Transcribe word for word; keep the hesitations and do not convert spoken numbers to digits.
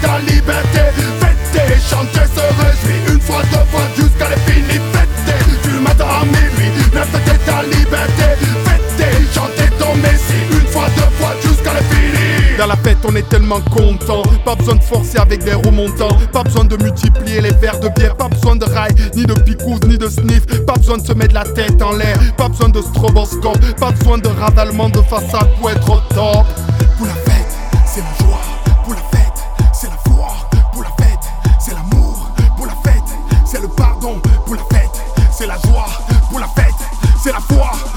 ta liberté. Fêtez, chantez, se réjouir. Une fois, deux fois, jusqu'à l'infini. Fêtez, du matin à minuit. Neuf, fêtez ta liberté. Fêtez, chantez ton messie. Une fois, deux fois, jusqu'à l'infini. Dans la fête on est tellement content. Pas besoin de forcer avec des remontants. Pas besoin de multiplier les verres de bière. Pas besoin de rail, ni de picouse, ni de sniff. Pas besoin de se mettre la tête en l'air. Pas besoin de stroboscope. Pas besoin de ravalement de façade pour être au top. Pour la fête, c'est la joie. Pour la fête, c'est la foi. Pour la fête, c'est l'amour. Pour la fête, c'est le pardon. Pour la fête, c'est la joie. Pour la fête, c'est la foi.